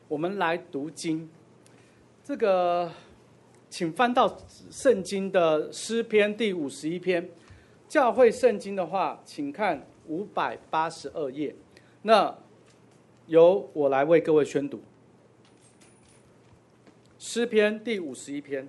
我们来读经。这个，请翻到圣经的诗篇第51篇。教会圣经的话，请看582页。那由我来为各位宣读。诗篇第51篇，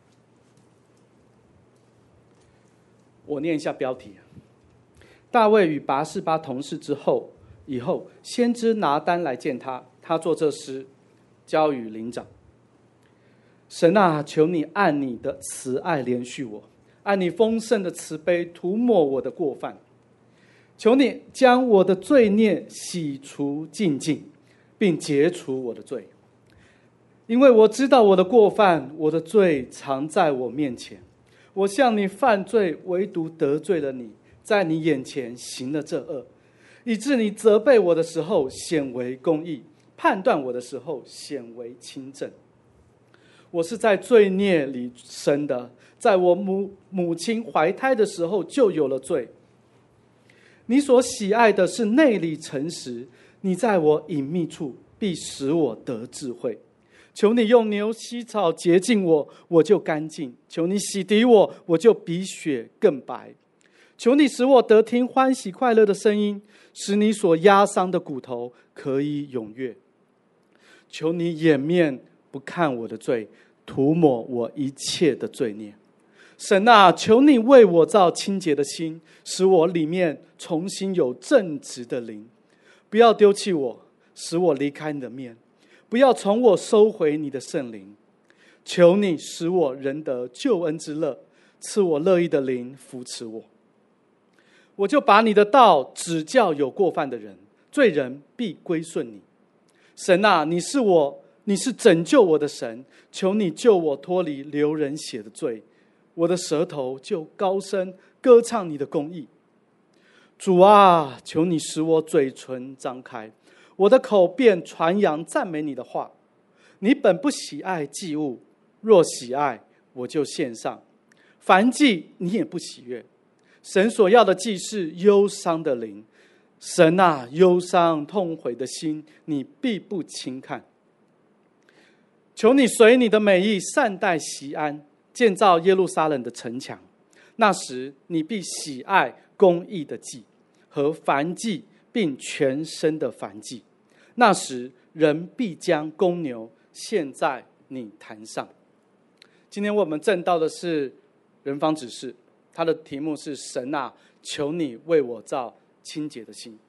我念一下标题。大卫与拔示巴同事以后，先知拿单来见他，他作这诗，交与灵长。神啊，求你按你的慈爱怜恤我，按你丰盛的慈悲涂抹我的过犯。求你将我的罪孽洗除净尽，并解除我的罪。因为我知道我的过犯，我的罪常在我面前。我向你犯罪，唯独得罪了你，在你眼前行了这恶，以致你责备我的时候显为公义，判断我的时候显为清正。我是在罪孽里生的，在我母亲怀胎的时候就有了罪。你所喜爱的是内里诚实，你在我隐秘处必使我得智慧。求你用牛膝草洁净我，我就干净；求你洗涤我，我就比雪更白。求你使我得听欢喜快乐的声音，使你所压伤的骨头可以踊跃。求你掩面不看我的罪，涂抹我一切的罪孽。神啊，求你为我造清洁的心，使我里面重新有正直的灵。不要丢弃我，使我离开你的面，不要从我收回你的圣灵。求你使我仍得救恩之乐，赐我乐意的灵扶持我。我就把你的道指教有过犯的人，罪人必归顺你。神啊，你是拯救我的神，求你救我脱离流人血的罪，我的舌头就高声歌唱你的公义。主啊，求你使我嘴唇张开，我的口便传扬赞美你的话。你本不喜爱祭物，若喜爱，我就献上。燔祭你也不喜悦。神所要的祭是忧伤的灵。神啊，忧伤痛悔的心，你必不轻看。求你随你的美意善待锡安，建造耶路撒冷的城墙。那时你必喜爱公义的祭和燔祭，并全身的燔祭。那时人必将公牛献在你坛上。今天我们正道的是人方指示，他的题目是神啊，求你为我造清洁的心。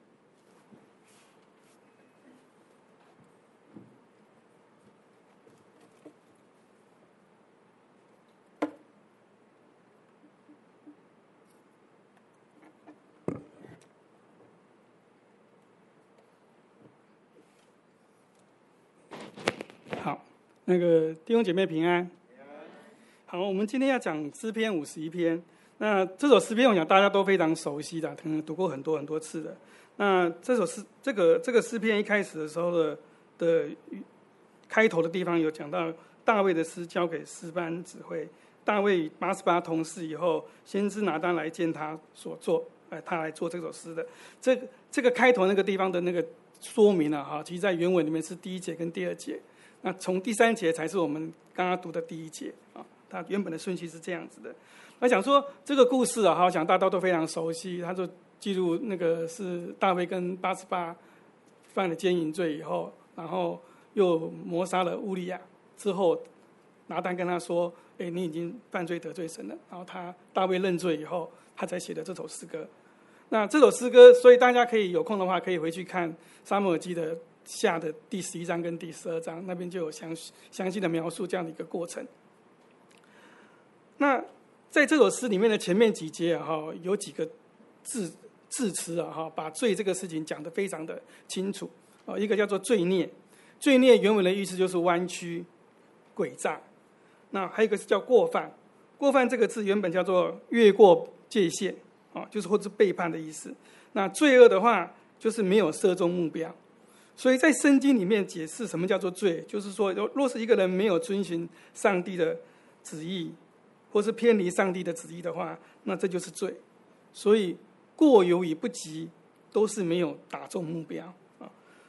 好，那个弟兄姐妹平安。好，我们今天要讲诗篇51篇。那这首诗篇，我想大家都非常熟悉的，可能读过很多很多次的。那这个诗篇一开始的时候的开头的地方有讲到大卫的诗交给诗班指挥，大卫88同事以后，先知拿单来见他所做，他来做这首诗的。这个开头那个地方的那个说明啊，其实在原文里面是第1节跟第2节，那从第3节才是我们刚刚读的第1节啊。它原本的顺序是这样子的。那讲说这个故事啊，好像大家都非常熟悉。他就记录那个是大卫跟88犯了奸淫罪以后，然后又谋杀了乌利亚之后，拿单跟他说：“你已经犯罪得罪神了。”然后大卫认罪以后，他才写的这首诗歌。那这首诗歌，所以大家可以有空的话，可以回去看撒母耳记的下的第11章跟第12章，那边就有详细的描述这样的一个过程。那在这首诗里面的前面几节有几个字词把罪这个事情讲得非常的清楚。一个叫做罪孽，罪孽原文的意思就是弯曲、诡诈。那还有一个是叫过犯，过犯这个字原本叫做越过界限，就是或者背叛的意思。那罪恶的话，就是没有射中目标。所以在圣经里面解释什么叫做罪，就是说，若是一个人没有遵循上帝的旨意，或是偏离上帝的旨意的话，那这就是罪。所以过犹与不及都是没有打中目标啊。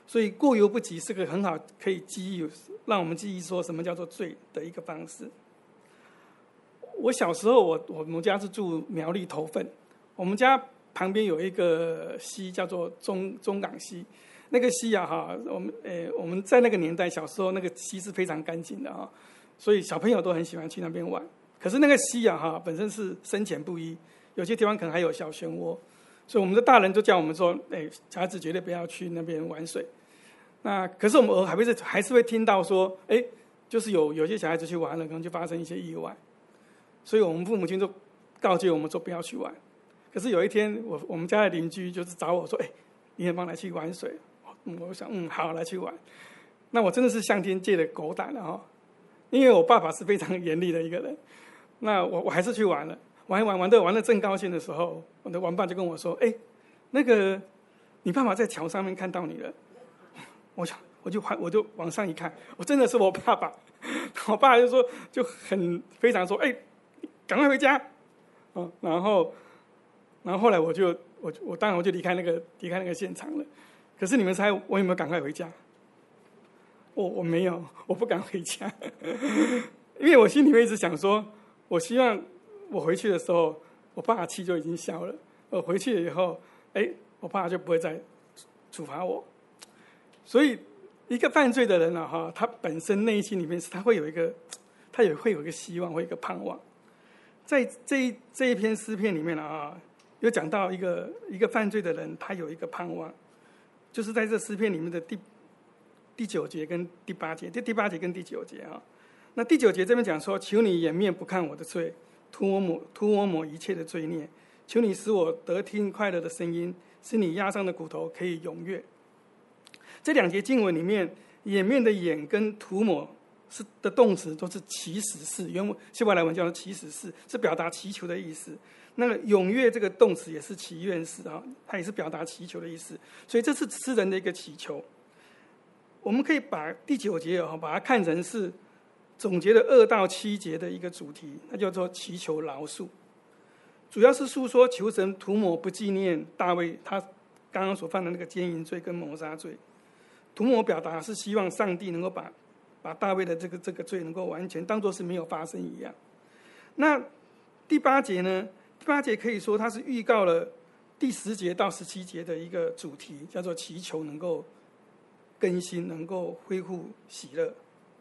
所以过犹不及是个很好可以让我们记忆说什么叫做罪的一个方式。我小时候我们家是住苗栗头份，我们家旁边有一个溪叫做中港溪，那个溪啊我们在那个年代小时候那个溪是非常干净的啊，所以小朋友都很喜欢去那边玩。可是那个溪本身是深浅不一，有些地方可能还有小漩涡，所以我们的大人就叫我们说，小孩子绝对不要去那边玩水。那可是我们偶尔还是会听到说，就是有些小孩子去玩了，可能就发生一些意外，所以我们父母亲就告诫我们说不要去玩。可是有一天，我们家的邻居就是找我说，你能帮来去玩水？我想，好，来去玩。那我真的是向天借的狗胆了因为我爸爸是非常严厉的一个人。那我还是去玩了，玩的正高兴的时候，我的玩伴就跟我说：“那个你爸爸在桥上面看到你了。”我就往上一看，我真的是我爸爸。我爸就说，非常说：“赶快回家。”然后后来我当然我就离开那个现场了。可是你们猜我有没有赶快回家？我没有，我不敢回家，因为我心里面一直想说，我希望我回去的时候，我爸的气就已经消了。我回去了以后，我爸就不会再处罚我。所以，一个犯罪的人他本身内心里面他也会有一个希望，会有一个盼望。在这一篇诗篇里面有讲到一个犯罪的人，他有一个盼望，就是在这诗篇里面的第9节跟第8节，第8节跟第9节那第9节这边讲说：“求你掩面不看我的罪，涂我抹一切的罪孽。求你使我得听快乐的声音，使你压伤的骨头可以踊跃。”这2节经文里面，掩面的掩跟涂抹的动词都是祈使式，希伯来文叫做祈使式，是表达祈求的意思。那个踊跃这个动词也是祈愿式它也是表达祈求的意思。所以这是诗人的一个祈求。我们可以把第9节把它看成是总结的2到7节的一个主题，那叫做祈求饶恕。主要是诉说求神涂抹不纪念大卫他刚刚所犯的那个奸淫罪跟谋杀罪。涂抹表达是希望上帝能够把大卫的这个罪能够完全当作是没有发生一样。那第8节呢？第8节可以说它是预告了第10节到17节的一个主题，叫做祈求能够更新，能够恢复喜乐。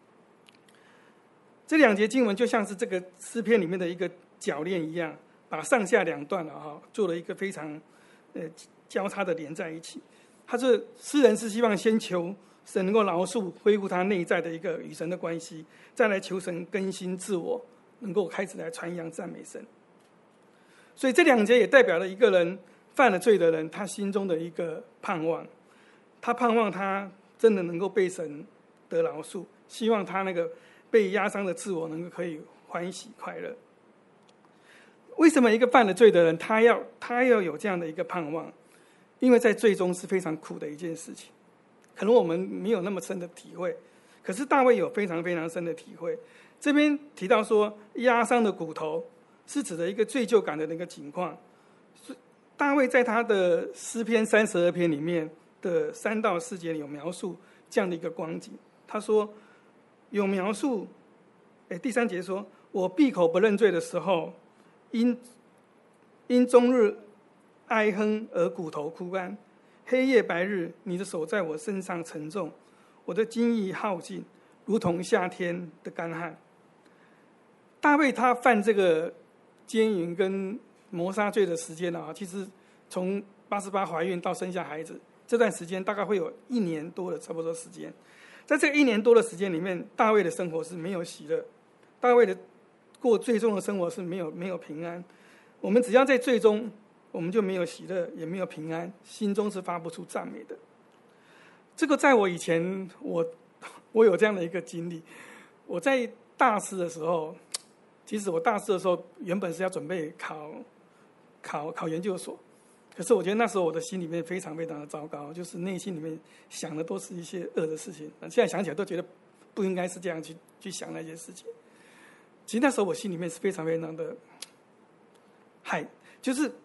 这2节经文就像是这个诗篇里面的一个铰链一样，把上下2段做了一个非常交叉的连在一起。诗人是希望先求神能够饶恕，恢复他内在的一个与神的关系，再来求神更新自我，能够开始来传扬赞美神。所以这2节也代表了一个人犯了罪的人，他心中的一个盼望。他盼望他真的能够被神得饶恕，希望他那个被压伤的自我能够可以欢喜快乐。为什么一个犯了罪的人他要有这样的一个盼望？因为在罪中是非常苦的一件事情，可能我们没有那么深的体会，可是大卫有非常非常深的体会。这边提到说压伤的骨头是指的一个罪疚感的那个情况。大卫在他的诗篇32篇里面的3到4节里有描述这样的一个光景。他说有描述第3节说：“我闭口不认罪的时候，因终日哀哼而骨头枯干，黑夜白日，你的手在我身上沉重，我的精意耗尽，如同夏天的干旱。”大卫他犯这个奸淫跟谋杀罪的时间其实从88怀孕到生下孩子这段时间大概会有1年多的差不多时间。在这个1年多的时间里面，大卫的生活是没有喜乐，大卫的过最终的生活是没有平安。我们只要在罪中，我们就没有喜乐，也没有平安，心中是发不出赞美的。这个在我以前，我有这样的一个经历。我在大四的时候，其实我大四的时候原本是要准备考研究所，可是我觉得那时候我的心里面非常非常的糟糕，就是内心里面想的都是一些恶的事情。现在想起来都觉得不应该是这样去想那些事情。其实那时候我心里面是非常非常的就是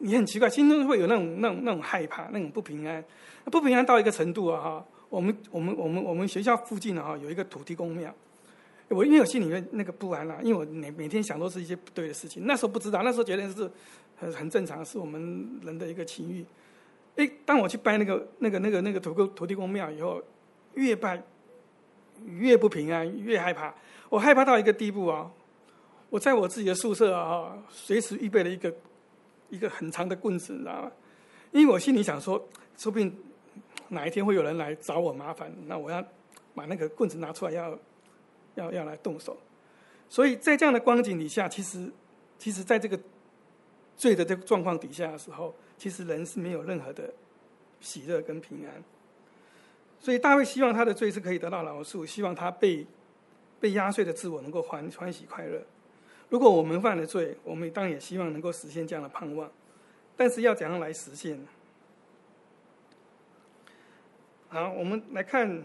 你很奇怪，心中会有那种害怕，那种不平安，不平安到一个程度啊哈。我们学校附近啊有一个土地公庙，因为我心里面那个不安啦，因为我每天想都是一些不对的事情。那时候不知道，那时候觉得是很正常，是我们人的一个情欲。当我去拜那个土地公庙以后，越拜越不平安，越害怕。我害怕到一个地步啊，我在我自己的宿舍啊，随时预备了一个很长的棍子，你知道吗？因为我心里想说，说不定哪一天会有人来找我麻烦，那我要把那个棍子拿出来，要来动手。所以在这样的光景底下，其实在这个罪的这个状况底下的时候，其实人是没有任何的喜乐跟平安。所以大卫希望他的罪是可以得到饶恕，希望他被压碎的自我能够欢喜快乐。如果我们犯了罪，我们当然也希望能够实现这样的盼望，但是要怎样来实现呢？好，我们来看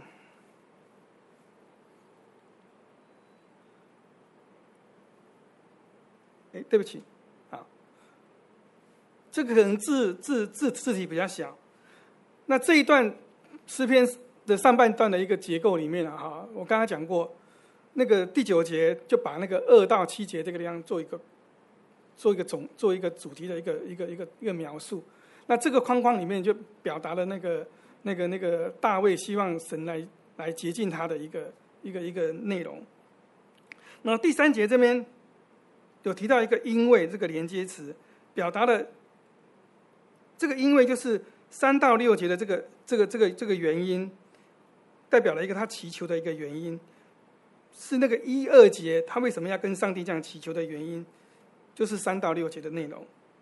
对不起，好，这个可能字体比较小。那这一段诗篇的上半段的一个结构里面啊，我刚才讲过，那个第9节就把那个2到7节这个地方做一个主题的一个描述。那这个框框里面就表达了那个大卫希望神来洁净他的一个内容。那第3节这边有提到一个因为这个连接词，表达了这个因为就是3到6节的这个原因，代表了一个他祈求的一个原因，是那个1、2节他为什么要跟上帝这样祈求的原因，就是3到6节的内容。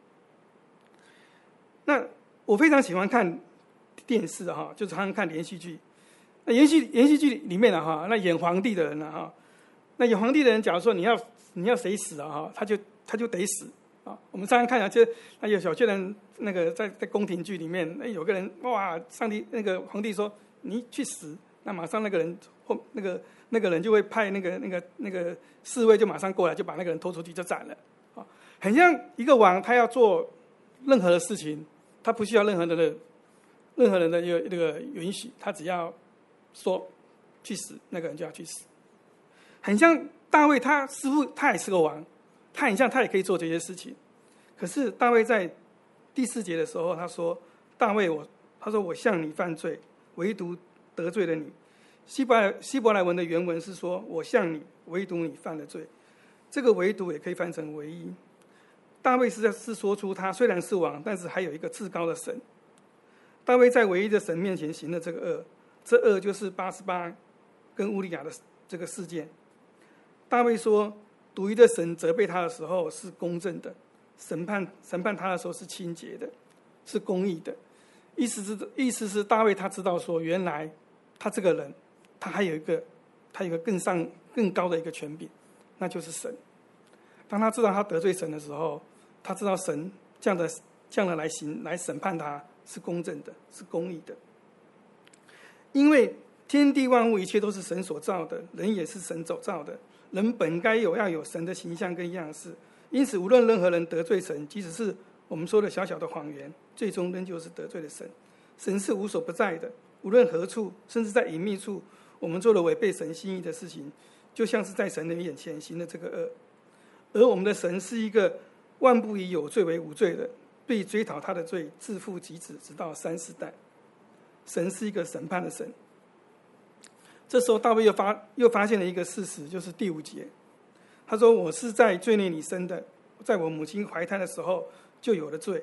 那我非常喜欢看电视哈，就常常看连续剧。那连续剧里面哈，那演皇帝的人哈，那演皇帝的人，假如说你要谁死哈，他就得死啊。我们常常看啊，就那有些人那个在宫廷剧里面，有个人哇，上帝那个皇帝说你去死，那马上那个人那个人就会派那个侍卫就马上过来，就把那个人拖出去就斩了啊。很像一个王，他要做任何的事情，他不需要任何人的那个允许，他只要说去死，那个人就要去死。很像大卫，他似乎他也是个王，他很像他也可以做这些事情。可是大卫在第4节的时候，他说：“大卫，他说我向你犯罪，唯独得罪了你。”希伯来文的原文是说：“我向你，唯独你犯了罪。”这个唯独也可以翻成唯一。大卫是说出他虽然是王，但是还有一个至高的神。大卫在唯一的神面前行了这个恶，这恶就是88跟乌利亚的这个事件。大卫说，独一的神责备他的时候是公正的，审判他的时候是清洁的，是公义的。意思是大卫他知道说，原来他这个人，他有一个更高的一个权柄，那就是神。当他知道他得罪神的时候，他知道神这样的来审判他是公正的，是公义的。因为天地万物一切都是神所造的，人也是神所造的，人本该要有神的形象跟样式。因此无论任何人得罪神，即使是我们说的小小的谎言，最终仍旧是得罪了神。神是无所不在的，无论何处，甚至在隐秘处，我们做了违背神心意的事情，就像是在神的眼前行了这个恶。而我们的神是一个万不以有罪为无罪的，对追讨他的罪自负及子，直到3、4代。神是一个审判的神。这时候大卫又发现了一个事实，就是第5节，他说：“我是在罪孽里生的，在我母亲怀胎的时候就有了罪。”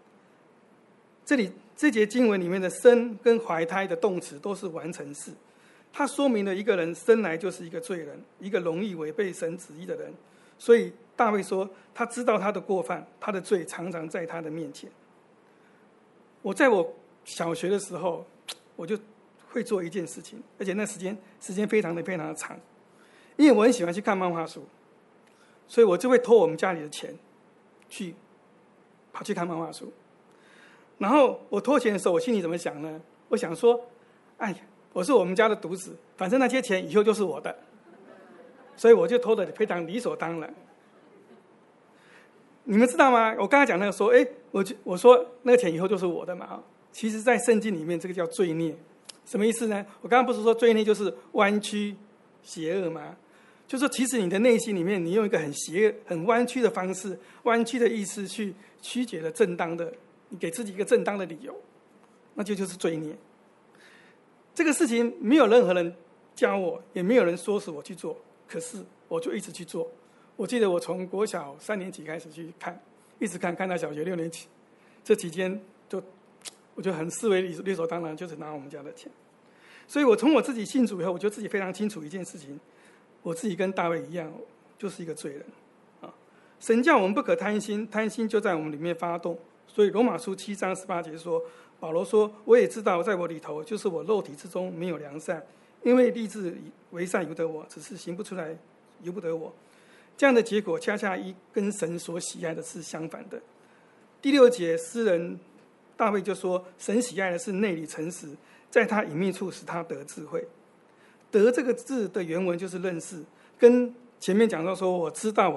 这节经文里面的生跟怀胎的动词都是完成式，它说明了一个人生来就是一个罪人，一个容易违背神旨意的人。所以大卫说，他知道他的过犯，他的罪常常在他的面前。在我小学的时候，我就会做一件事情，而且那时间非常的长，因为我很喜欢去看漫画书，所以我就会偷我们家里的钱跑去看漫画书。然后我偷钱的时候，我心里怎么想呢？我想说，哎，我是我们家的独子，反正那些钱以后就是我的，所以我就偷的非常理所当然。你们知道吗？我刚才讲那个说， 我说那个钱以后就是我的嘛，其实在圣经里面这个叫罪孽，什么意思呢？我刚刚不是说罪孽就是弯曲邪恶吗？就是说其实你的内心里面，你用一个很弯曲的方式，弯曲的意思去曲解了正当的，你给自己一个正当的理由，那就是罪孽。这个事情没有任何人教我，也没有人说使我去做，可是我就一直去做。我记得我从国小3年级开始去看，一直看到小学6年级，这期间我就很视为理所当然，就是拿我们家的钱。所以我从我自己信主以后，我就自己非常清楚一件事情，我自己跟大卫一样，就是一个罪人啊。神叫我们不可贪心，贪心就在我们里面发动。所以罗马书7章18节说，保罗说，我也知道在我里头，就是我肉体之中没有良善，因为立志为善由得我，只是行不出来由不得我。这样的结果恰恰跟神所喜爱的是相反的。第6节，诗人大卫就说，神喜爱的是内里诚实，在他隐秘处使他得智慧。得这个字的原文就是认识，跟前面讲到说我知道我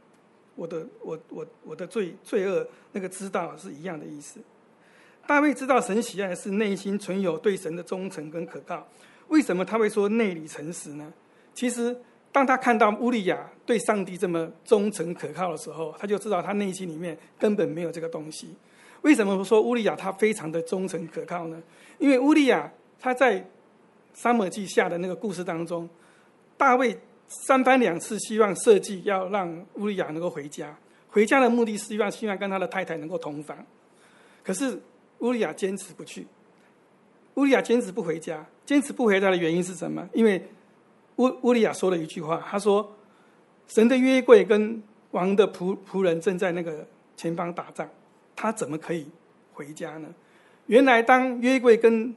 的罪恶那个知道是一样的意思。大卫知道神喜爱的是内心存有对神的忠诚跟可靠。为什么他会说内里诚实呢？其实当他看到乌利亚对上帝这么忠诚可靠的时候，他就知道他内心里面根本没有这个东西。为什么说乌利亚他非常的忠诚可靠呢？因为乌利亚他在撒母耳记下的那个故事当中，大卫3番2次希望设计要让乌利亚能够回家，回家的目的是希望跟他的太太能够同房。可是乌利亚坚持不去，乌利亚坚持不回家。坚持不回家的原因是什么？因为乌利亚说了一句话，他说神的约柜跟王的仆人正在那个前方打仗，他怎么可以回家呢？原来当约柜跟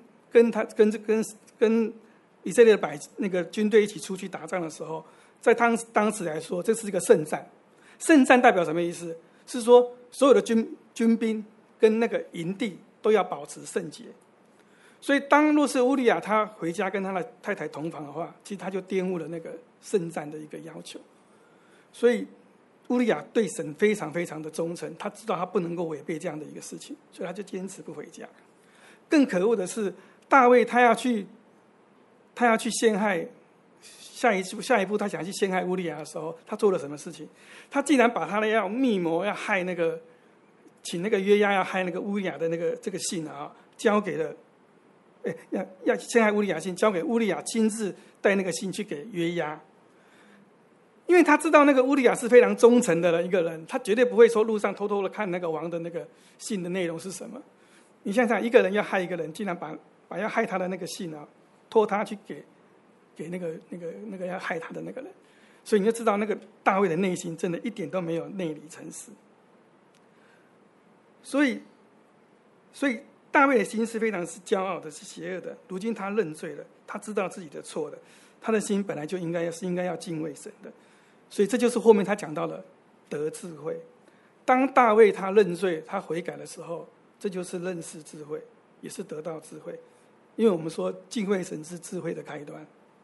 以色列的那个军队一起出去打仗的时候，在当时来说，这是一个圣战。圣战代表什么意思？是说所有的军兵跟那个营地都要保持圣洁。所以若是乌利亚他回家跟他的太太同房的话，其实他就玷污了那个圣战的一个要求。所以乌利亚对神非常非常的忠诚，他知道他不能够违背这样的一个事情，所以他就坚持不回家。更可恶的是，大卫他要去陷害，下一步他想去陷害乌利亚的时候，他做了什么事情？他竟然把他的要密谋要害那个，请那个约押要害那个乌利亚的这个信啊，交给了，要陷害乌利亚信，交给乌利亚亲自带那个信去给约押。因为他知道那个乌利亚是非常忠诚的一个人，他绝对不会说路上偷偷的看那个王的那个信的内容是什么。你想想，一个人要害一个人，竟然把要害他的那个信啊，托他去给那个要害他的那个人，所以你就知道那个大卫的内心真的一点都没有内里诚实。所以大卫的心是非常是骄傲的，是邪恶的。如今他认罪了，他知道自己的错了，他的心本来就应该要敬畏神的。所以这就是后面他讲到了得智慧。当大卫他认罪，他悔改的时候，这就是认识智慧，也是得到智慧。因为我们说敬畏神是智慧的开端。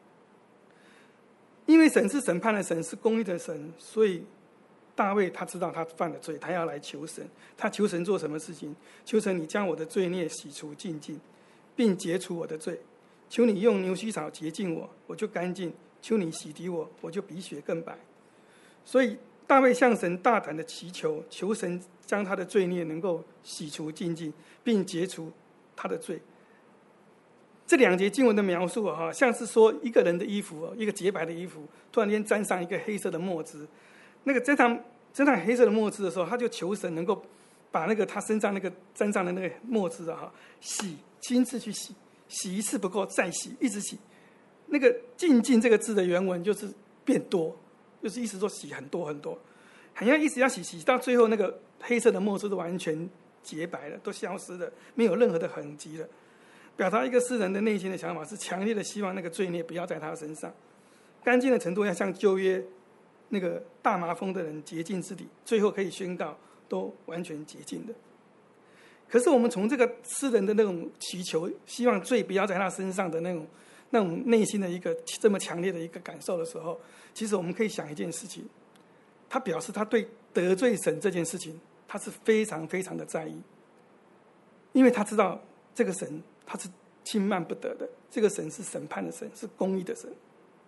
因为神是审判的神，是公义的神，所以大卫他知道他犯了罪，他要来求神。他求神做什么事情？求神你将我的罪孽洗除净尽，并解除我的罪。求你用牛膝草洁净我，我就干净；求你洗涤我，我就比雪更白。所以大卫向神大胆的祈求，求神将他的罪孽能够洗除净尽，并解除他的罪。这2节经文的描述像是说一个人的衣服，一个洁白的衣服，突然间沾上一个黑色的墨汁。那个沾上黑色的墨汁的时候，他就求神能够把那个他身上那个沾上的那个墨汁亲自去洗一次不够，再洗，一直洗。那个净尽这个字的原文就是变多，就是意思说洗很多很多，好像一直要洗到最后，那个黑色的墨汁都完全洁白了，都消失了，没有任何的痕迹了。表达一个诗人的内心的想法是强烈的希望那个罪孽不要在他身上，干净的程度要像旧约那个大麻风的人洁净之理，最后可以宣告都完全洁净的。可是我们从这个诗人的那种祈求，希望罪不要在他身上的那种内心的一个这么强烈的一个感受的时候，其实我们可以想一件事情，他表示他对得罪神这件事情， 他是非常非常的在意，因为他知道这个神他是轻慢不得的，这个神是审判的神，是公义的神。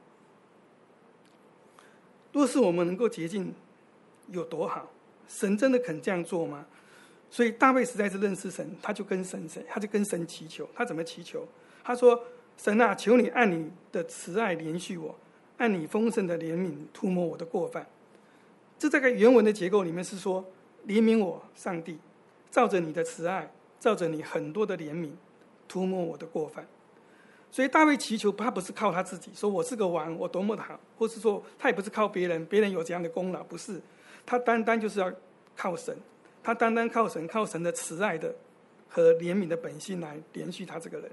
若是我们能够洁净，有多好？神真的肯这样做吗？所以大卫实在是认识神，他就跟神祈求。他怎么祈求？他说：“神啊，求你按你的慈爱怜恤我，按你丰盛的怜悯涂抹我的过犯。”这在原文的结构里面是说：“怜悯我，上帝，照着你的慈爱，照着你很多的怜悯，涂抹我的过犯。”所以大卫祈求，他不是靠他自己，说我是个王，我多么的好，或是说他也不是靠别人，别人有这样的功劳，不是，他单单就是要靠神，他单单靠神的慈爱的和怜悯的本性来连续他这个人。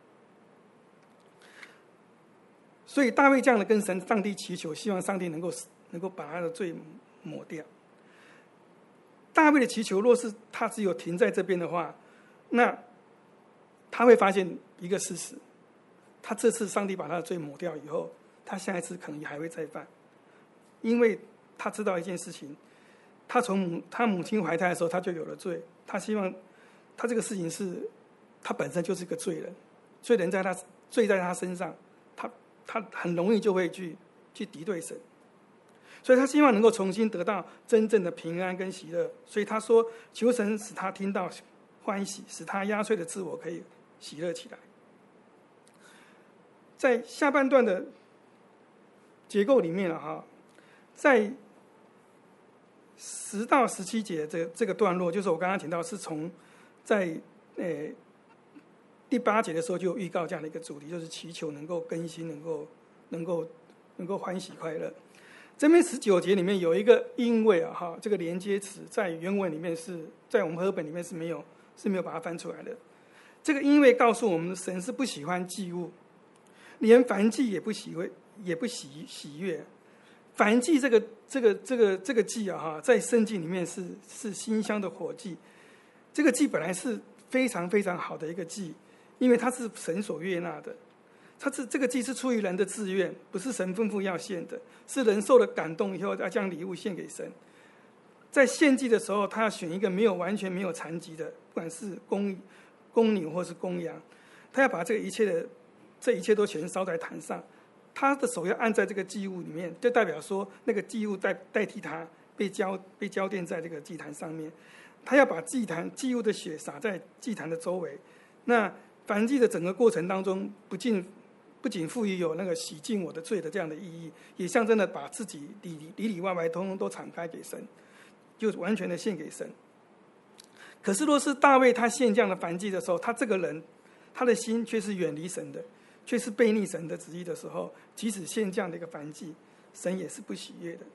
所以大卫这样的跟上帝祈求，希望上帝能够把他的罪抹掉。大卫的祈求，若是他只有停在这边的话，那他会发现一个事实。他这次上帝把他的罪抹掉以后，他下一次可能也还会再犯，因为他知道一件事情，他从他母亲怀胎的时候他就有了罪，他希望他这个事情是他本身就是一个罪人，罪在他身上，他很容易就会去敌对神，所以他希望能够重新得到真正的平安跟喜乐，所以他说求神使他听到欢喜，使他压碎的自我可以喜乐起来。在下半段的结构里面在10到17节这个段落，就是我刚刚提到是从在第8节的时候就有预告这样的一个主题，就是祈求能够更新，能够欢喜快乐。这边19节里面有一个因为这个连接词在原文里面在我们和合本里面是没有把它翻出来的。这个因为告诉我们，神是不喜欢祭物，连燔祭也不喜悦。燔祭这个祭在圣经里面是馨香的火祭。这个祭本来是非常非常好的一个祭，因为它是神所悦纳的。这个祭是出于人的自愿，不是神吩咐要献的，是人受了感动以后要将礼物献给神。在献祭的时候，他要选一个完全没有残疾的，不管是公牛或是公羊，他要把这一切都全烧在坛上，他的手要按在这个祭物里面，就代表说那个祭物代替他被浇奠在这个祭坛上面。他要把祭物的血洒在祭坛的周围。那燔祭的整个过程当中，不仅赋予有那个洗净我的罪的这样的意义，也象征的把自己里外通通都敞开给神，就完全的献给神。可是若是大卫他献这样的燔祭的时候，他这个人他的心却是远离神的，却是背逆神的旨意的时候，即使献这样的一个燔祭，神也是不喜悦的。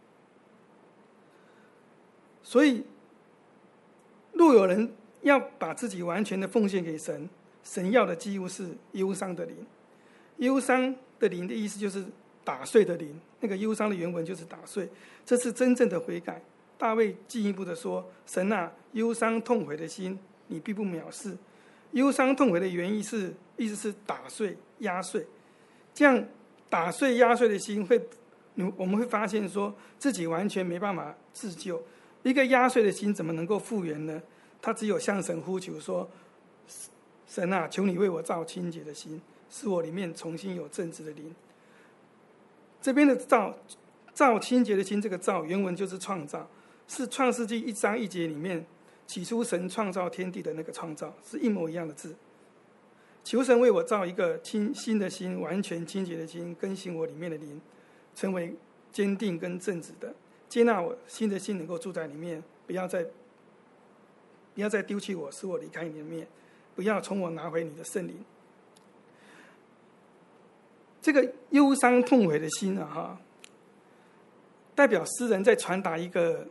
所以若有人要把自己完全的奉献给神，神要的祭物是忧伤的灵。忧伤的灵的意思就是打碎的灵，那个忧伤的原文就是打碎，这是真正的悔改。大卫进一步的说：“神啊，忧伤痛悔的心，你必不藐视。”忧伤痛悔的原意意思是打碎、压碎。这样打碎、压碎的心我们会发现说自己完全没办法自救。一个压碎的心怎么能够复原呢？他只有向神呼求说：“神啊，求你为我造清洁的心，使我里面重新有正直的灵。”这边的造清洁的心，这个造原文就是创造，是创世纪1章1节里面起初神创造天地的那个创造，是一模一样的字。求神为我造一个新的心，完全清洁的心，更新我里面的灵，成为坚定跟正直的，接纳我新的心能够住在里面，不要再丢弃我，使我离开你的面，不要从我拿回你的圣灵。这个忧伤痛悔的心代表诗人在传达一个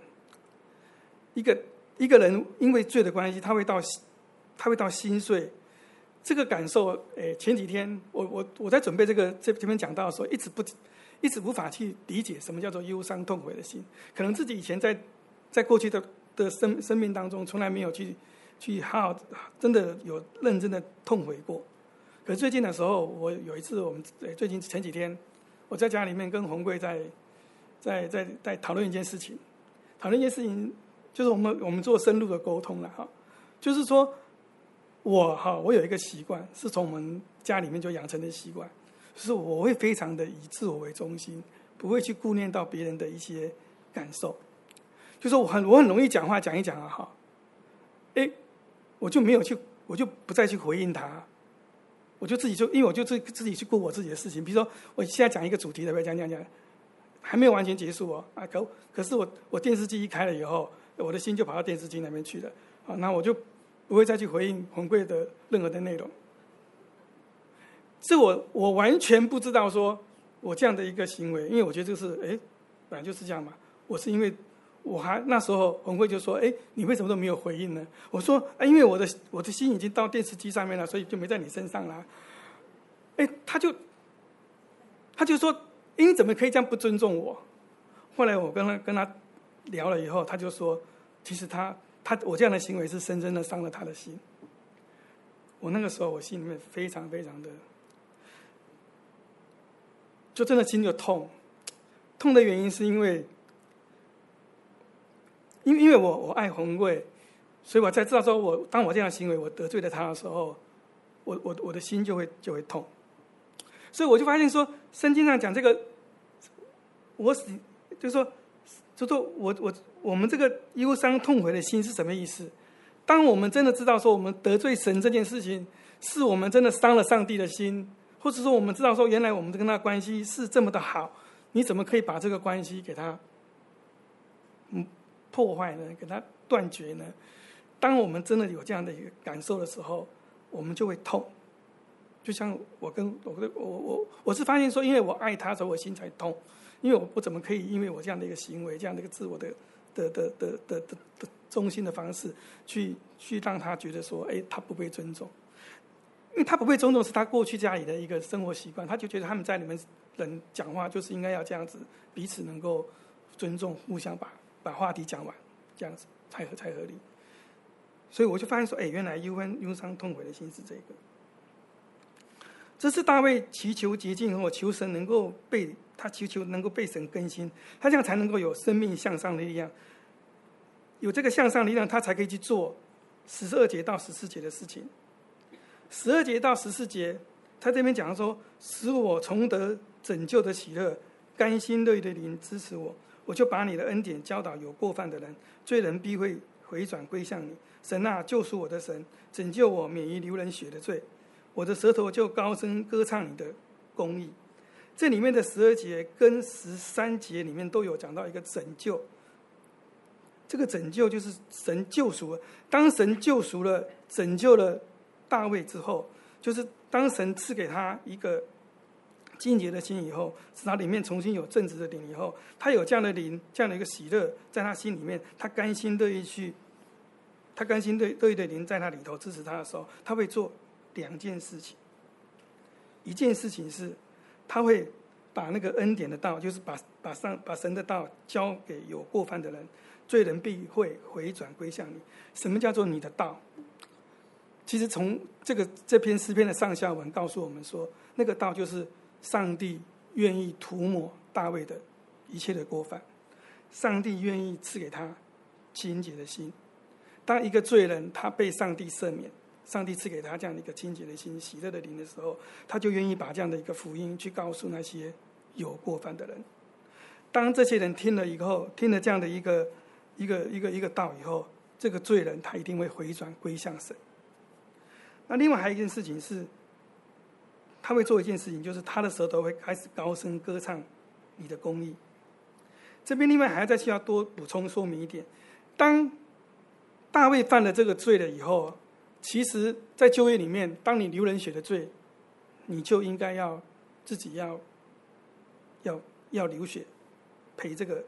人因为罪的关系，他会到心碎。这个感受，前几天我在准备这边讲到的时候，一直无法去理解什么叫做忧伤痛悔的心。可能自己以前在过去的生命当中，从来没有去真的有认真的痛悔过。可是最近的时候，我有一次，我们最近前几天，我在家里面跟洪贵在讨论一件事情， 就是我们做深入的沟通了哈。就是说我有一个习惯，是从我们家里面就养成的习惯，就是我会非常的以自我为中心，不会去顾念到别人的一些感受。就是我很容易讲话讲一讲啊哈，我就不再去回应他，我就因为我就自己去顾我自己的事情。比如说我现在讲一个主题，对不对？讲，还没有完全结束哦啊，可是我电视机一开了以后，我的心就跑到电视机那边去了啊，那我就不会再去回应红贵的任何的内容。这我完全不知道说我这样的一个行为，因为我觉得这是本来就是这样嘛。我是因为那时候红贵就说你为什么都没有回应呢？我说因为我的心已经到电视机上面了，所以就没在你身上啦。他就说你怎么可以这样不尊重我？后来我跟他聊了以后，他就说其实我这样的行为是深深的伤了他的心。我那个时候我心里面非常非常的，就真的心就痛的原因是因为我爱红贵，所以我才知道说当我这样的行为我得罪了他的时候，我的心就会痛。所以我就发现说圣经上讲这个，就是说我们这个忧伤痛悔的心是什么意思？当我们真的知道说我们得罪神这件事情，是我们真的伤了上帝的心，或者说我们知道说原来我们跟他关系是这么的好，你怎么可以把这个关系给他破坏呢？给他断绝呢？当我们真的有这样的一个感受的时候，我们就会痛。就像我是发现说，因为我爱他，所以我心才痛。因为我怎么可以因为我这样的一个行为，这样的一个自我的中心的方式，去让他觉得说，他不被尊重。因为他不被尊重是他过去家里的一个生活习惯，他就觉得他们在你们人讲话就是应该要这样子，彼此能够尊重，互相把话题讲完，这样子才合理。所以我就发现说，原来忧伤痛悔的心是这个。这是大卫祈求洁净后，求神能够能够被神更新，他这样才能够有生命向上的力量。有这个向上力量，他才可以去做12节到14节的事情。12节到14节，他这边讲说，使我重得拯救的喜乐，甘心乐意的灵支持我，我就把你的恩典教导有过犯的人，罪人必会回转归向你。神啊，救赎我的神，拯救我免于流人血的罪，我的舌头就高声歌唱你的公义。这里面的12节跟13节里面都有讲到一个拯救，这个拯救就是神救赎了。当神救赎了、拯救了大卫之后，就是当神赐给他一个清洁的心以后，使他里面重新有正直的灵以后，他有这样的灵，这样的一个喜乐在他心里面，他甘心乐意的灵在他里头支持他的时候，他会做2件事情。一件事情是他会把那个恩典的道，就是把神的道交给有过犯的人，罪人必会回转归向你。什么叫做你的道？其实从这篇诗篇的上下文告诉我们说，那个道就是上帝愿意涂抹大卫的一切的过犯，上帝愿意赐给他清洁的心。当一个罪人他被上帝赦免，上帝赐给他这样的一个清洁的心、喜乐的灵的时候，他就愿意把这样的一个福音去告诉那些有过犯的人。当这些人听了以后，听了这样的一个道以后，这个罪人他一定会回转归向神。那另外还有一件事情是，他会做一件事情，就是他的舌头会开始高声歌唱你的公义。这边另外还要再需要多补充说明一点，当大卫犯了这个罪了以后，其实在旧约里面，当你流人血的罪，你就应该要自己要流血赔这个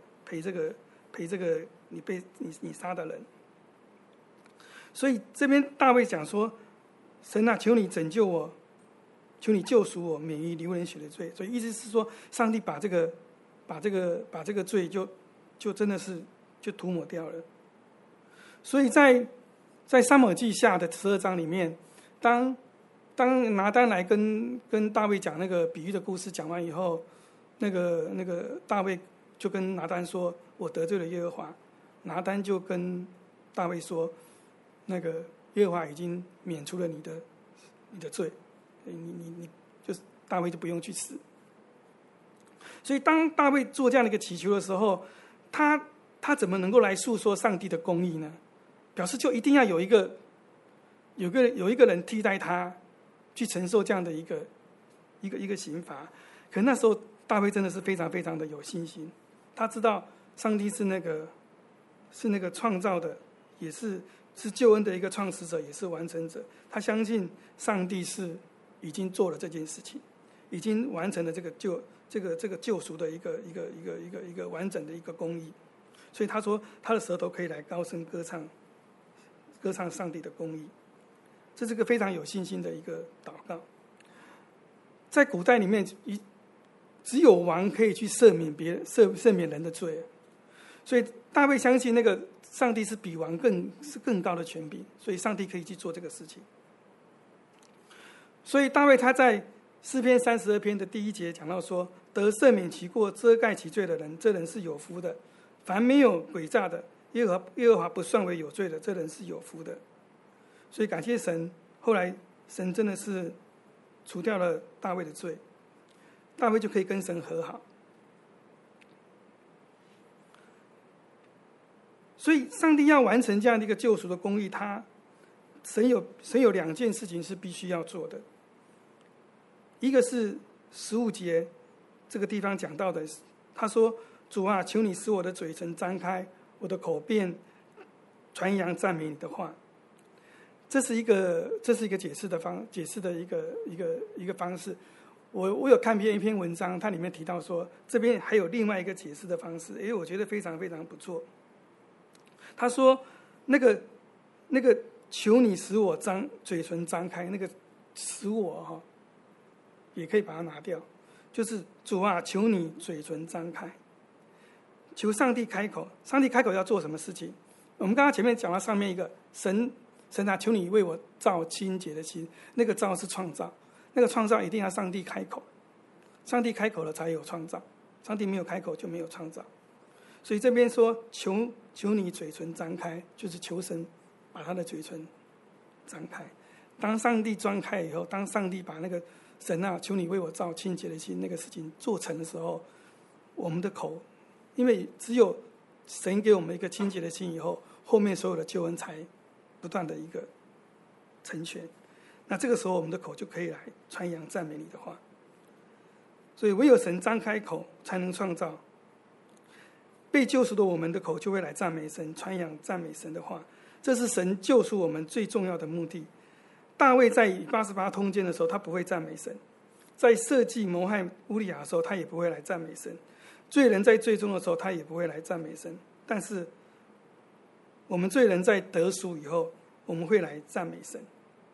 你杀的人。所以这边大卫讲说，神啊，求你拯救我，求你救赎我，免于流人血的罪。所以意思是说，上帝把这个罪就真的是就涂抹掉了。所以在撒母耳记下的12章里面，当拿单来跟大卫讲那个比喻的故事讲完以后，那个大卫就跟拿单说，我得罪了耶和华， 拿单就跟大卫说，那个耶和华已经免除了你的罪，你就是大卫就不用去死。所以当大卫做这样的一个祈求的时候，他怎么能够来诉说上帝的公义呢？表示就一定要有一个人替代他去承受这样的一个刑罚。可那时候大卫真的是非常非常的有信心，他知道上帝是那个创造的，也是救恩的一个创始者，也是完成者。他相信上帝是已经做了这件事情，已经完成了这个救赎的一个完整的一个公义。所以他说他的舌头可以来高声歌唱上帝的公义。这是个非常有信心的一个祷告。在古代里面，只有王可以去赦免人的罪，所以大卫相信那个上帝是比王更高的权柄，所以上帝可以去做这个事情。所以大卫他在诗篇32篇的第1节讲到说，得赦免其过遮盖其罪的人，这人是有福的。凡没有诡诈的，耶和华不算为有罪的，这人是有福的。所以感谢神，后来神真的是除掉了大卫的罪，大卫就可以跟神和好。所以上帝要完成这样的一个救赎的公义，神有2件事情是必须要做的。一个是15节这个地方讲到的，他说，主啊，求你使我的嘴唇张开，我的口便传扬赞美你的话。这是一个解释的一个方式。我有看别人一篇文章，它里面提到说，这边还有另外一个解释的方式，我觉得非常非常不错。他说，那个求你使我嘴唇张开，那个使我也可以把它拿掉，就是主啊，求你嘴唇张开，求上帝开口。上帝开口要做什么事情？我们刚刚前面讲到上面一个神啊，求你为我造清洁的心。那个造是创造，那个创造一定要上帝开口，上帝开口了才有创造，上帝没有开口就没有创造。所以这边说求你嘴唇张开，就是求神把他的嘴唇张开。当上帝张开以后，当上帝把那个神啊，求你为我造清洁的心那个事情做成的时候，我们的口，因为只有神给我们一个清洁的心以后，后面所有的救恩才不断的一个成全。那这个时候我们的口就可以来传扬赞美你的话。所以唯有神张开口才能创造。被救赎的我们的口就会来赞美神，传扬赞美神的话。这是神救赎我们最重要的目的。大卫在以88通奸的时候，他不会赞美神；在设计谋害乌利亚的时候，他也不会来赞美神；罪人在罪中的时候，他也不会来赞美神。但是我们罪人在得赎以后，我们会来赞美神。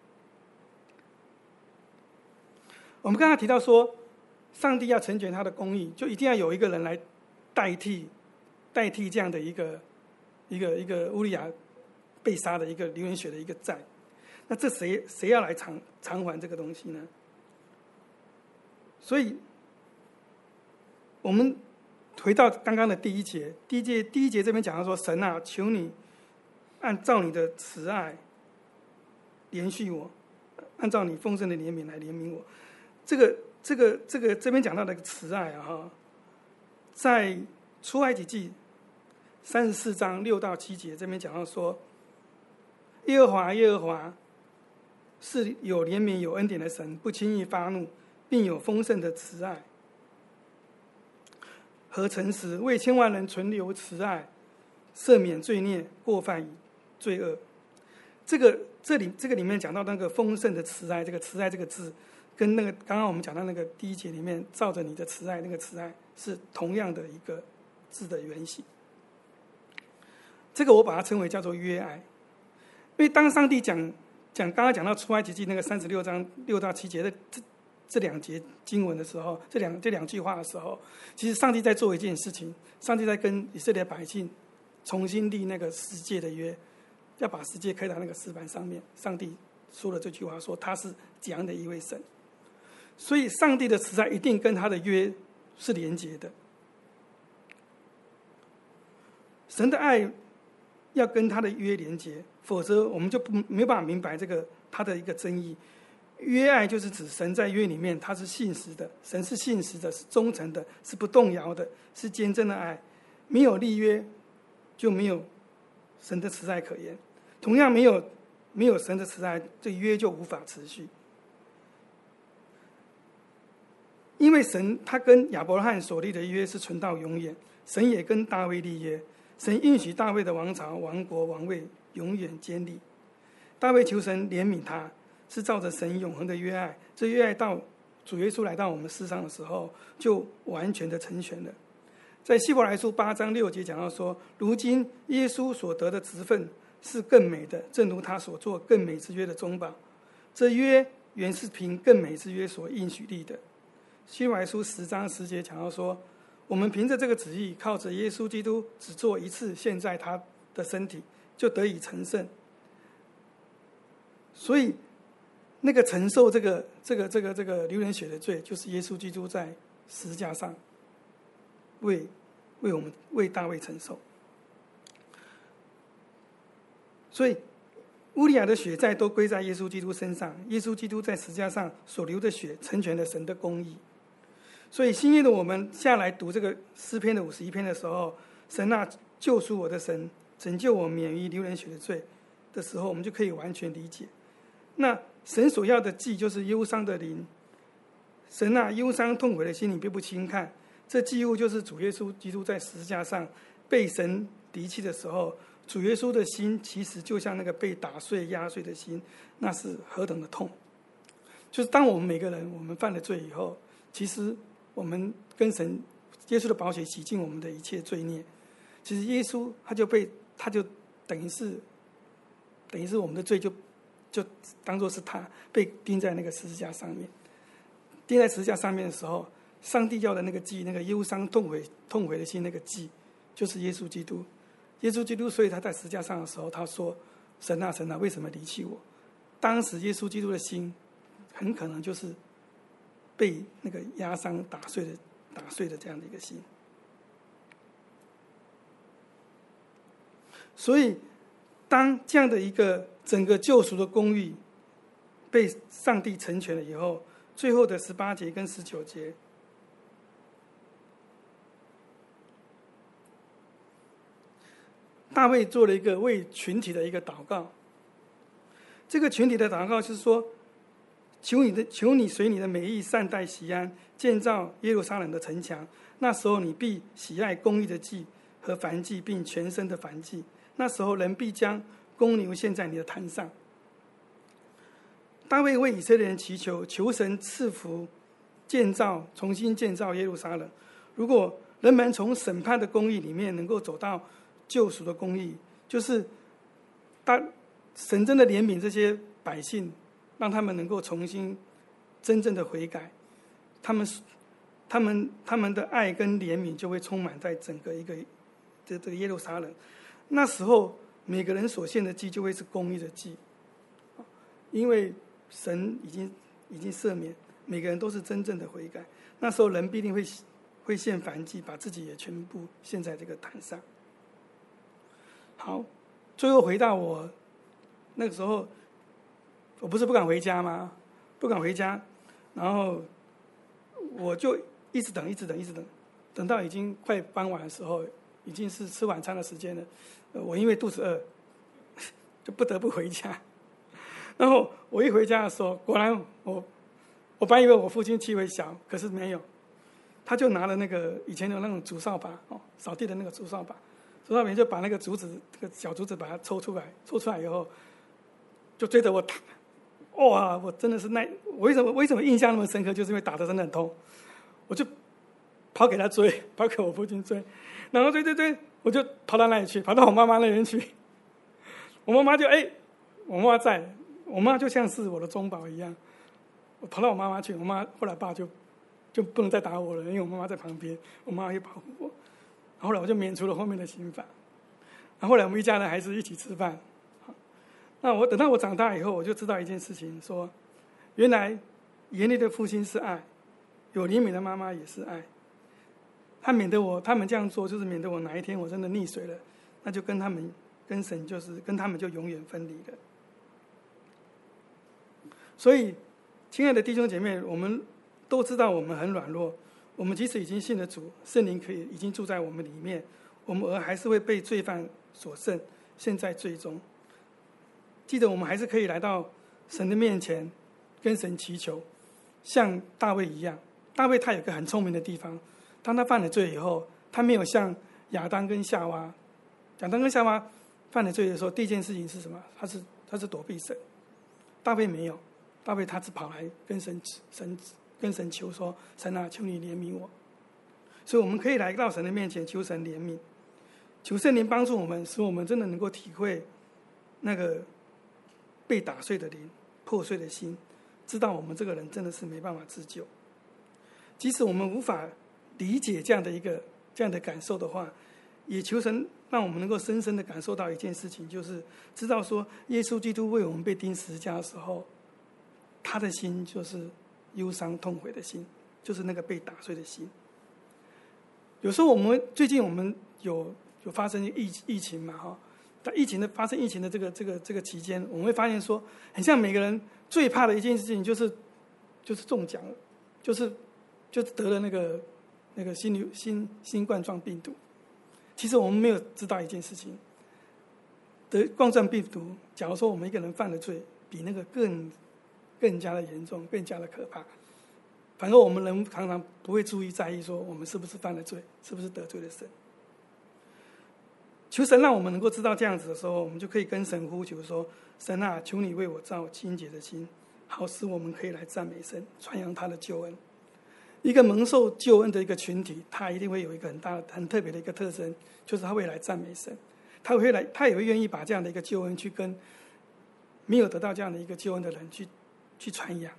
我们刚才提到说，上帝要成全他的公义，就一定要有一个人来代替这样的一个乌利亚被杀的一个流人血的一个债。那这谁要来偿还这个东西呢？所以我们回到刚刚的第一节这边讲到说，神啊，求你按照你的慈爱怜恤我，按照你丰盛的怜悯来怜悯我。这边讲到的慈爱啊，在出埃及记34章6到7节这边讲到说，耶和华是有怜悯有恩典的神，不轻易发怒，并有丰盛的慈爱和诚实，为千万人存留慈爱，赦免罪孽过犯与罪恶。这个里面讲到那个丰盛的慈爱，这个慈爱这个字跟那个刚刚我们讲到那个第一节里面照着你的慈爱，那个慈爱是同样的一个字的原型。这个我把它称为叫做约爱。因为当上帝刚刚讲到出埃及记那个36章6到7节的这2节经文的时候，这两句话的时候，其实上帝在做一件事情，上帝在跟以色列百姓重新立那个世界的约，要把世界刻到那个石板上面。上帝说了这句话，说他是这样的一位神，所以上帝的慈爱一定跟他的约是连结的。神的爱要跟他的约连结，否则我们就没有办法明白这个他的一个真意。约爱就是指神在约里面他是信实的，神是信实的，是忠诚的，是不动摇的，是坚贞的爱。没有立约就没有神的慈爱可言，同样没有神的慈爱，这约就无法持续。因为神他跟亚伯拉罕所立的约是存到永远，神也跟大卫立约，神应许大卫的王朝、王国、王位永远坚立。大卫求神怜悯他，是照着神永恒的约爱，这约爱到主耶稣来到我们世上的时候，就完全的成全了。在希伯来书8章6节讲到说，如今耶稣所得的职分是更美的，正如他所做更美之约的中保。这约原是凭更美之约所应许立的。希伯来书10章10节讲到说，我们凭着这个旨意，靠着耶稣基督只做一次献在他的身体，就得以成圣。所以那个承受这个流人血的罪，就是耶稣基督在十字架上为我们为大卫承受。所以乌利亚的血债都归在耶稣基督身上，耶稣基督在十字架上所流的血成全了神的公义。所以新约的我们下来读这个诗篇的51篇的时候，神啊，救赎我的神，拯救我免于流人血的罪的时候，我们就可以完全理解。那神所要的祭就是忧伤的灵，神啊，忧伤痛悔的心你并不轻看。这祭物就是主耶稣基督在十字架上被神离弃的时候，主耶稣的心其实就像那个被打碎压碎的心，那是何等的痛。就是当我们每个人我们犯了罪以后，其实我们跟神耶稣的宝血洗净我们的一切罪孽，其实耶稣他就等于是我们的罪就当作是他被钉在那个十字架上面。钉在十字架上面的时候，上帝要的那个祭，那个忧伤痛悔的心，那个祭就是耶稣基督。耶稣基督，所以他在十字架上的时候，他说：神啊神啊，为什么离弃我？当时耶稣基督的心很可能就是被那个压伤打碎的这样的一个心。所以当这样的一个整个救赎的公义被上帝成全了以后，最后的18节跟19节，大卫做了一个为群体的一个祷告。这个群体的祷告是说，求你随你的美意善待锡安，建造耶路撒冷的城墙。那时候你必喜爱公义的祭和燔祭，并全身的燔祭。那时候人必将公牛献在你的坛上。大卫为以色列人祈求，求神赐福重新建造耶路撒冷。如果人们从审判的公义里面能够走到救赎的公义，就是神真的怜悯这些百姓，让他们能够重新真正的悔改，他们的爱跟怜悯就会充满在整个这个耶路撒冷。那时候每个人所献的祭就会是公义的祭，因为神已经赦免，每个人都是真正的悔改。那时候人必定会献燔祭，把自己也全部献在这个坛上。好，最后回到我那个时候，我不是不敢回家吗？不敢回家，然后我就一直等，等到已经快傍晚的时候，已经是吃晚餐的时间了。我因为肚子饿，就不得不回家。然后我一回家的时候，果然我本来以为我父亲气会消，可是没有，他就拿了那个以前有那种竹扫把扫地的那个竹扫把就把那个竹子，这个小竹子把它抽出来以后，就追着我打。哇！我真的是我为什么印象那么深刻，就是因为打得真的很痛，我就跑给他追，跑给我父亲追，然后追，我就跑到那里去，跑到我妈妈那边去。我妈妈我妈妈在，我妈就像是我的中保一样。我跑到我妈妈去，我妈后来爸就不能再打我了，因为我妈妈在旁边，我妈妈也保护我。后来我就免除了后面的刑罚。后来我们一家人还是一起吃饭。那等到我长大以后，我就知道一件事情，说原来严厉的父亲是爱，有怜悯的妈妈也是爱。他们这样做，就是免得我哪一天我真的溺水了，那就跟他们跟神跟他们就永远分离了。所以，亲爱的弟兄姐妹，我们都知道我们很软弱，我们即使已经信了主，圣灵已经住在我们里面，我们还是会被罪犯所胜，陷在罪中。记得我们还是可以来到神的面前，跟神祈求，像大卫一样。大卫他有个很聪明的地方，当他犯了罪以后，他没有像亚当跟夏娃犯了罪的时候，第一件事情是什么？他是躲避神。大卫没有，大卫他只跑来跟神求说：“神啊，求你怜悯我。”所以我们可以来到神的面前求神怜悯，求圣灵帮助我们，使我们真的能够体会那个被打碎的灵、破碎的心，知道我们这个人真的是没办法自救。即使我们无法理解这样的感受的话，也求神让我们能够深深的感受到一件事情，就是知道说耶稣基督为我们被钉十字架的时候，他的心就是忧伤痛悔的心，就是那个被打碎的心。有时候最近我们有发生疫情嘛哈，在发生疫情的这个期间，我们会发现说，很像每个人最怕的一件事情就是中奖了，就是得了那个新冠状病毒。其实我们没有知道一件事情，得冠状病毒，假如说我们一个人犯了罪，比那个更加的严重，更加的可怕。反而我们人常常不会注意在意说我们是不是犯了罪，是不是得罪了神。求神让我们能够知道这样子的时候，我们就可以跟神呼求说：“神啊，求你为我造清洁的心，好使我们可以来赞美神，传扬他的救恩。”一个蒙受救恩的一个群体，他一定会有一个很特别的一个特征，就是他会来赞美神，他也会愿意把这样的一个救恩去跟没有得到这样的一个救恩的人去传扬。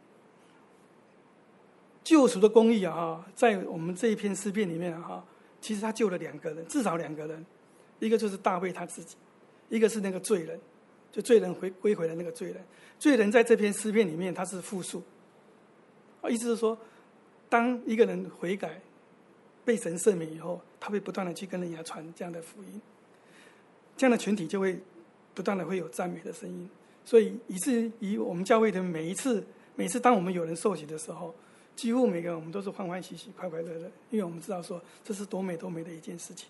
救赎的公义啊，在我们这一篇诗篇里面啊，其实他救了2个人，至少2个人，一个就是大卫他自己，一个是那个罪人，就罪人归回的那个罪人。罪人在这篇诗篇里面他是复数，意思是说，当一个人悔改被神赦免以后，他会不断的去跟人家传这样的福音，这样的群体就会不断的会有赞美的声音。所以以至于我们教会的每次当我们有人受洗的时候，几乎每个人我们都是欢欢喜喜快快乐乐，因为我们知道说这是多美多美的一件事情。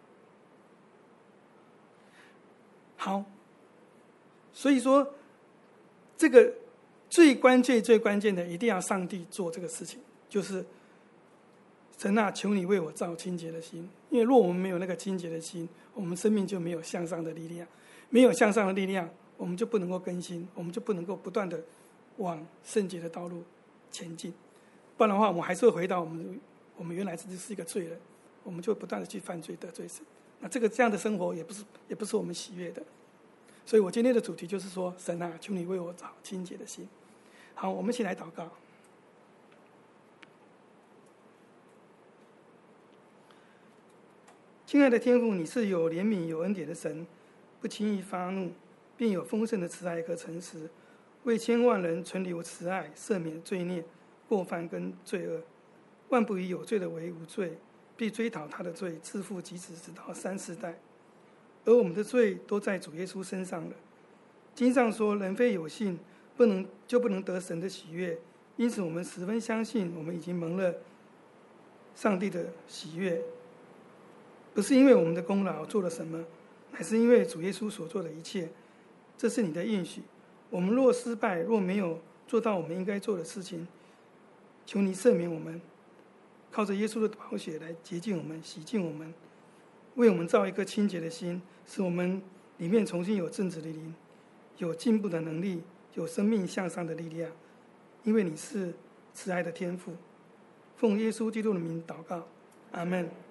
好，所以说这个最关键的一定要上帝做这个事情，就是神啊，求你为我造清洁的心。因为若我们没有那个清洁的心，我们生命就没有向上的力量，没有向上的力量，我们就不能够更新，我们就不能够不断的往圣洁的道路前进。不然的话，我们还是会回到我们原来自己是一个罪人，我们就会不断的去犯罪得罪神。那这样的生活也不是我们喜悦的。所以我今天的主题就是说，神啊，求你为我造清洁的心。好，我们一起来祷告。亲爱的天父，你是有怜悯有恩典的神，不轻易发怒，并有丰盛的慈爱和诚实，为千万人存留慈爱，赦免罪孽、过犯跟罪恶。万不以有罪的为无罪，必追讨他的罪，自负及子，直到3、4代。而我们的罪都在主耶稣身上了。经上说，人非有信，不能得神的喜悦。因此我们十分相信，我们已经蒙了上帝的喜悦，不是因为我们的功劳做了什么，乃是因为主耶稣所做的一切。这是你的应许。我们若失败，若没有做到我们应该做的事情，求你赦免我们，靠着耶稣的宝血来洁净我们、洗净我们，为我们造一个清洁的心，使我们里面重新有正直的灵，有进步的能力，有生命向上的力量。因为你是慈爱的天父。奉耶稣基督的名祷告，阿们。